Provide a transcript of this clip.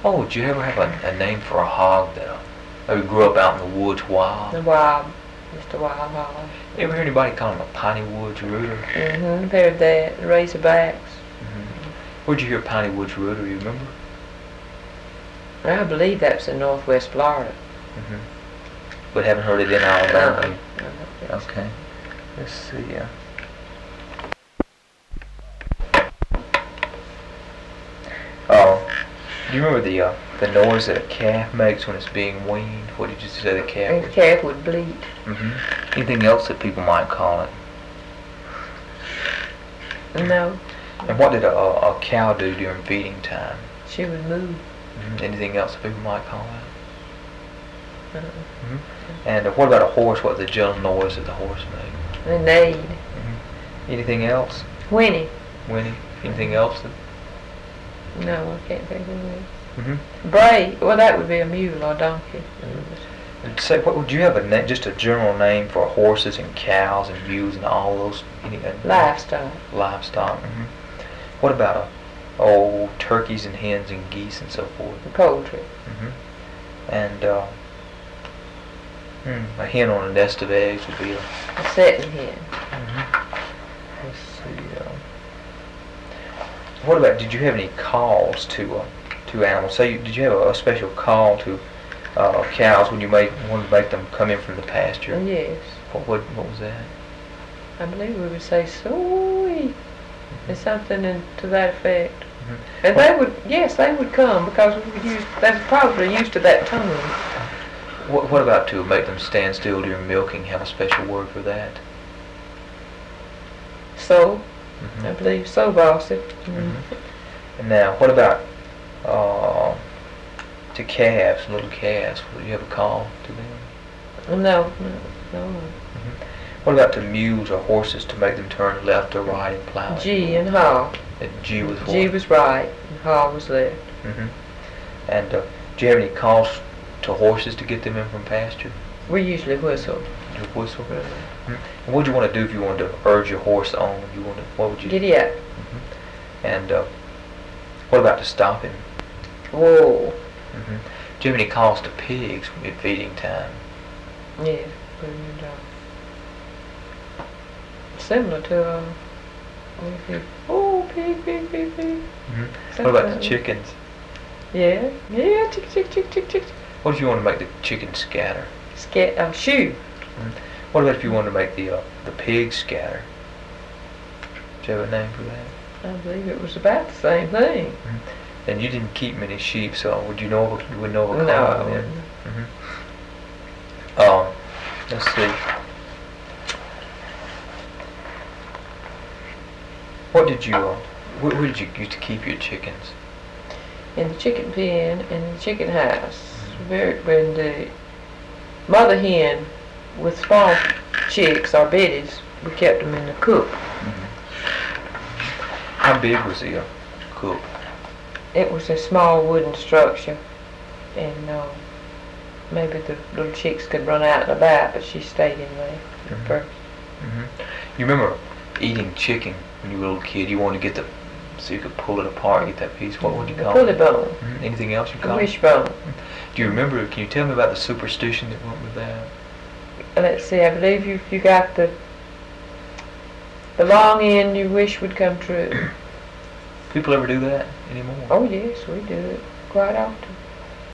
Oh, did you ever have a name for a hog that maybe grew up out in the woods wild? The wild, just a wild hog. You ever hear anybody call him a Piney Woods Rooter? I've heard that. The Razorbacks. Where'd you hear Piney Woods Rooter, you remember? I believe that's in Northwest Florida. But haven't heard it in Alabama. No. Okay. Let's see. Do you remember the noise that a calf makes when it's being weaned? What did you say the calf The calf would bleat. Anything else that people might call it? No. And what did a cow do during feeding time? She would move. Anything else that people might call that? And what about a horse? What's the general noise that the horse makes? They neighed. Anything else? Whinny. Whinny? Anything else? No, I can't think of it. Bray. Well, that would be a mule or donkey. Say, what would you have just a general name for horses and cows and mules and all those? Livestock. Livestock. What about turkeys and hens and geese and so forth? Poultry. And a hen on a nest of eggs would be a setting hen. Let's see. What about? Did you have any calls to animals? Say, did you have a special call to cows when you wanted to make them come in from the pasture? Yes. What was that? I believe we would say "soy," or something to that effect. And they would come because they were probably used to that tone. What about to make them stand still during milking? Have a special word for that? So, I believe so, bossy. And now, what about to calves, little calves? Would you have a call to them? No. What about to mules or horses to make them turn left or right and plow? G and haw. And G was what? G was right and haw was left. And do you have any calls to horses to get them in from pasture? We usually whistle. You whistle? And what would you want to do if you wanted to urge your horse on? What would you do? Giddy up. And what about to stop him? Whoa. Do you have any calls to pigs at feeding time? Yeah. Similar to pig, pig, pig, pig. What about the chickens? Yeah, chick. What if you want to make the chickens scatter? Shoo. What about if you want to make the pigs scatter? Do you have a name for that? I believe it was about the same thing. And you didn't keep many sheep, so would you know of a call? No. Let's see. Where did you used to keep your chickens? In the chicken pen in the chicken house. When the mother hen with small chicks or biddies, we kept them in the coop. How big was the coop? It was a small wooden structure, and maybe the little chicks could run out and about, but she stayed in there first. You remember eating chicken when you were a little kid? You wanted to get so you could pull it apart and get that piece. What would you call it? Pulley bone. Anything else you call it? Wishbone. Do you remember? Can you tell me about the superstition that went with that? Let's see. I believe if you got the long end, your wish would come true. People ever do that anymore? Oh yes, we do it quite often.